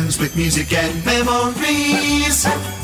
tunes with music and memories.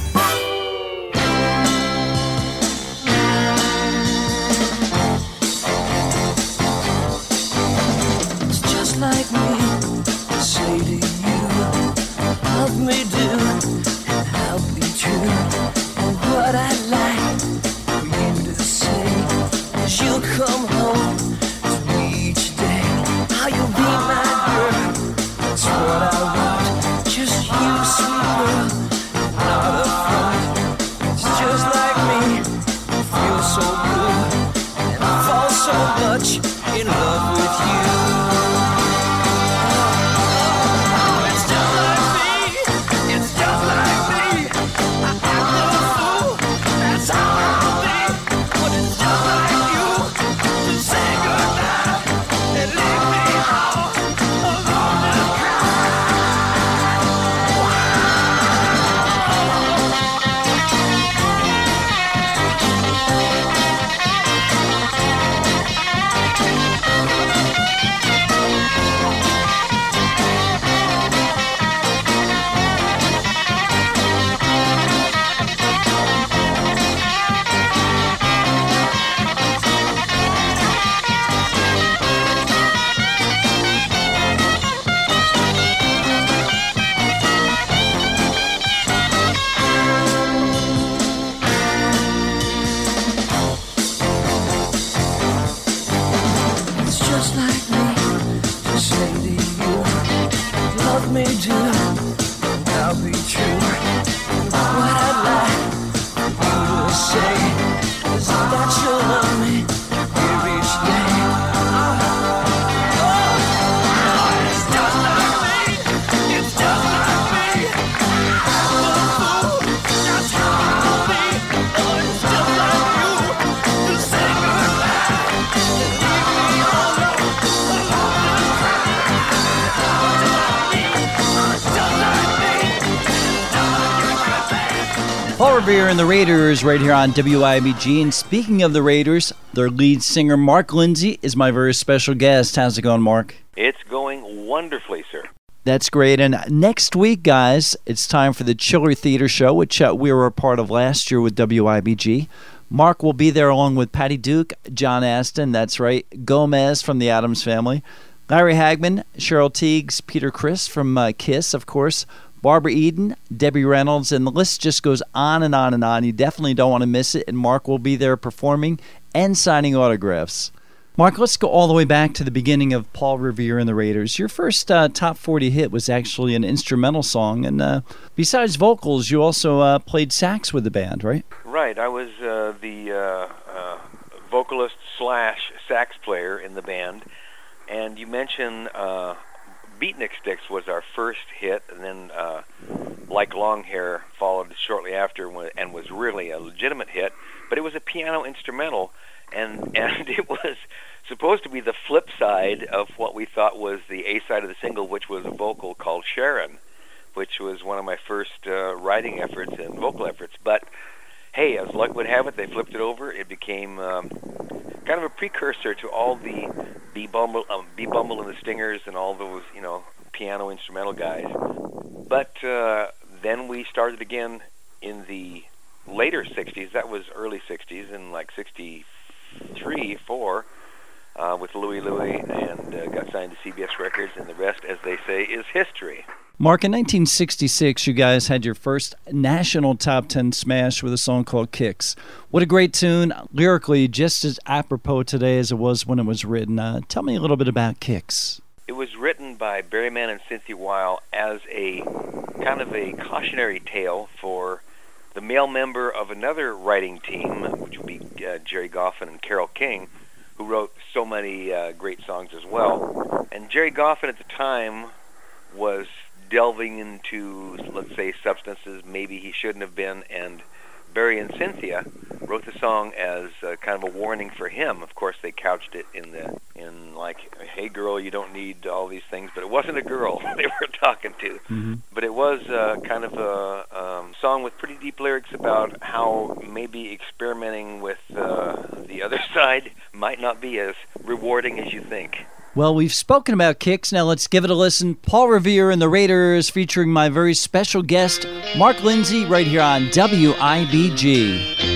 It's just like me to say to you, love me do, and I'll be true. And what I'd like for you to say is you'll come home to me each day. How you'll be my girl, that's what I want. Just you, sweet girl, not a front. It's just like me, I feel so good, and I fall so much in love with you. Paul Revere and the Raiders right here on WIBG. And speaking of the Raiders, their lead singer, Mark Lindsay, is my very special guest. How's it going, Mark? It's going wonderfully, sir. That's great. And next week, guys, it's time for the Chiller Theater Show, which we were a part of last year with WIBG. Mark will be there along with Patty Duke, John Aston, that's right, Gomez from the Addams Family, Larry Hagman, Cheryl Teagues, Peter Criss from KISS, of course, Barbara Eden, Debbie Reynolds, and the list just goes on and on and on. You definitely don't want to miss it, and Mark will be there performing and signing autographs. Mark, let's go all the way back to the beginning of Paul Revere and the Raiders. Your first top 40 hit was actually an instrumental song, and besides vocals, you also played sax with the band, right? Right. I was the vocalist / sax player in the band, and you mentioned Beatnik Sticks was our first hit, and then Like Long Hair followed shortly after and was really a legitimate hit, but it was a piano instrumental, and it was supposed to be the flip side of what we thought was the A side of the single, which was a vocal called Sharon, which was one of my first writing efforts and vocal efforts. But hey, as luck would have it, they flipped it over. It became kind of a precursor to all the B-Bumble and the Stingers and all those, piano instrumental guys. But then we started again in the later 60s. That was early 60s, in like 63, 4, with Louie Louie, and got signed to CBS Records, and the rest, as they say, is history. Mark, in 1966, you guys had your first national top 10 smash with a song called Kicks. What a great tune, lyrically just as apropos today as it was when it was written. Tell me a little bit about Kicks. It was written by Barry Mann and Cynthia Weil as a kind of a cautionary tale for the male member of another writing team, which would be Jerry Goffin and Carole King, who wrote so many great songs as well. And Jerry Goffin at the time was delving into, let's say, substances maybe he shouldn't have been, and Barry and Cynthia wrote the song as kind of a warning for him. Of course, they couched it in like, hey girl, you don't need all these things, but it wasn't a girl they were talking to. Mm-hmm. But it was kind of a song with pretty deep lyrics about how maybe experimenting with the other side might not be as rewarding as you think. Well, we've spoken about Kicks. Now let's give it a listen. Paul Revere and the Raiders featuring my very special guest, Mark Lindsay, right here on WIBG.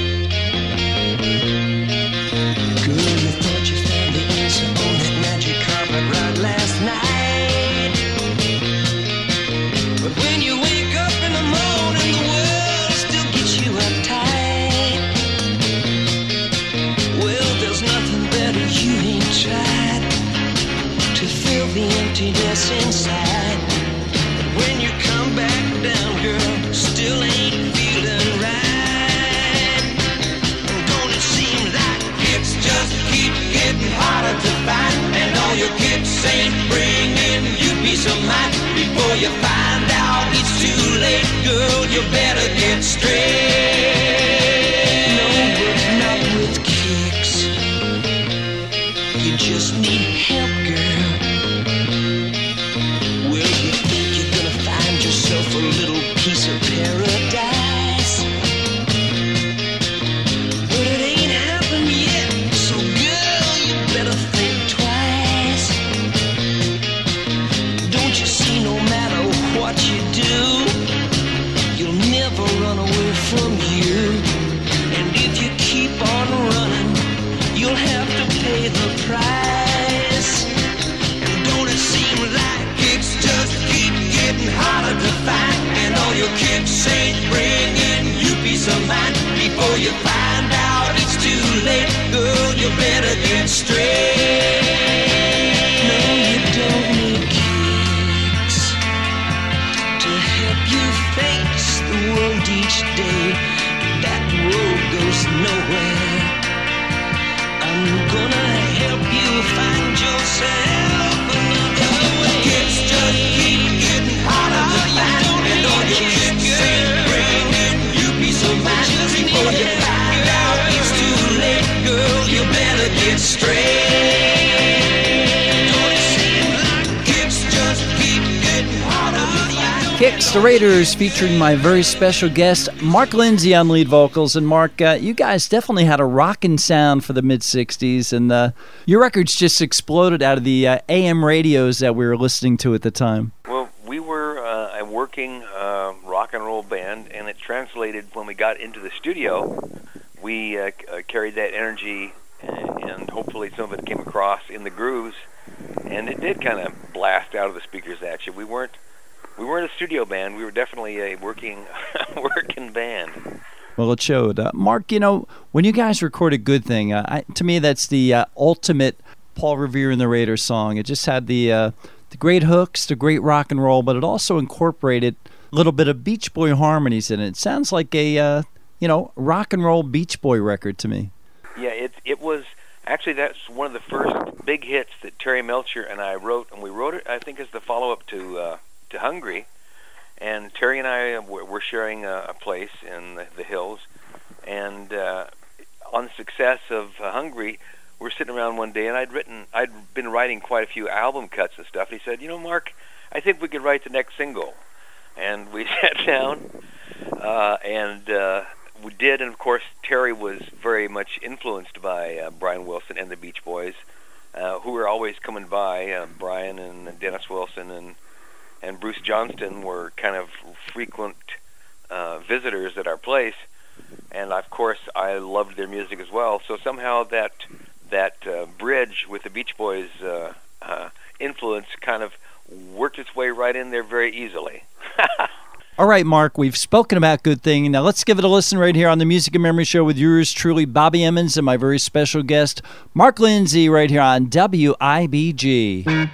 Inside, but when you come back down, girl, still ain't feeling right. Don't it seem like it's just keep getting harder to find, and all your kicks ain't bringing you peace of mind. Before you find out it's too late, girl, you better get straight. No, but not with kicks. You just need help, girl. A little piece of paradise, but it ain't happened yet. So girl, you better think twice. Don't you see, no matter what you do, you'll never run away from you. And if you keep on running, you'll have to pay the price. And don't it seem like it's just keep getting harder to find, and all your kicks ain't bringing you peace of mind. Before you find out it's too late, girl, you better get straight. No, you don't need kicks to help you face the world each day. That road goes nowhere. I'm gonna help you find yourself another way. Kicks just keep getting harder to find, and all your kicks ain't bringing you peace of mind. Before you find out it's too late, girl, you better get straight. Don't it seem like kicks just keep getting harder to find? Kicks, the Raiders, featuring my very special guest, Mark Lindsay on lead vocals. And Mark, you guys definitely had a rockin' sound for the mid-'60s, and your records just exploded out of the AM radios that we were listening to at the time. Well, we were a working rock and roll band, and it translated when we got into the studio. We carried that energy, and hopefully some of it came across in the grooves, and it did kind of blast out of the speakers. Actually, we weren't a studio band. We were definitely a working band. Well, it showed. Mark, when you guys recorded Good Thing, to me that's the ultimate Paul Revere and the Raiders song. It just had the great hooks, the great rock and roll, but it also incorporated a little bit of Beach Boy harmonies in it. It sounds like a rock and roll Beach Boy record to me. Yeah, it was actually, that's one of the first big hits that Terry Melcher and I wrote, and we wrote it, I think, as the follow-up to Hungry. And Terry and I were sharing a place in the hills, and on the success of Hungry, we're sitting around one day, and I'd been writing quite a few album cuts and stuff. And he said, Mark, I think we could write the next single. And we sat down, and we did. And of course, Terry was very much influenced by Brian Wilson and the Beach Boys, who were always coming by. Brian and Dennis Wilson and Bruce Johnston were kind of frequent visitors at our place, and of course I loved their music as well. So somehow that bridge with the Beach Boys influence kind of worked its way right in there very easily. All right, Mark, we've spoken about Good Thing. Now let's give it a listen right here on the Music and Memory Show with yours truly, Bobby Emmons, and my very special guest, Mark Lindsay, right here on WIBG.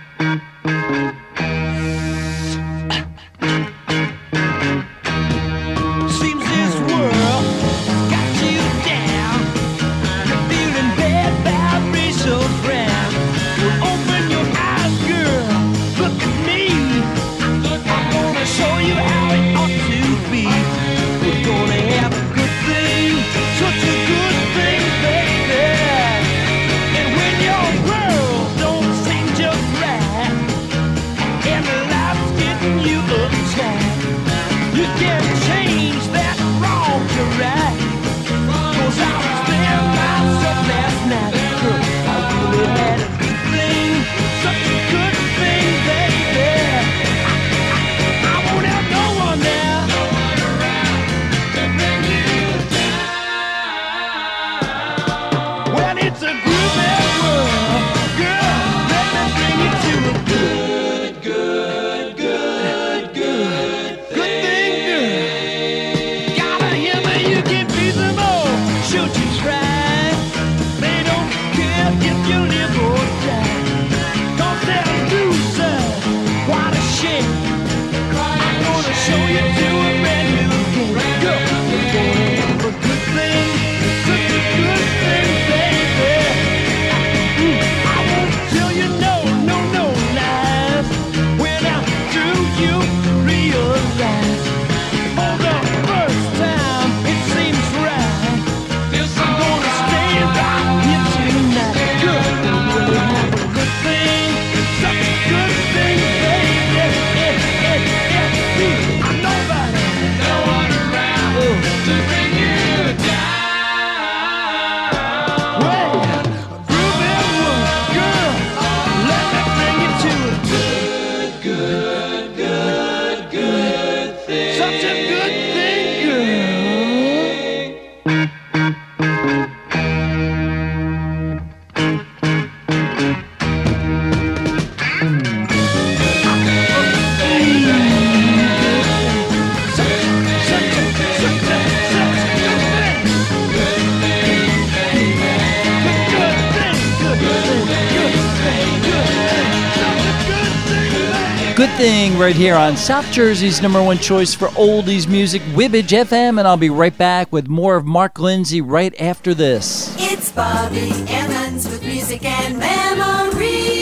Good Thing right here on South Jersey's #1 choice for oldies music, Wibbage FM, and I'll be right back with more of Mark Lindsay right after this. It's Bobby Emmons with music and memories.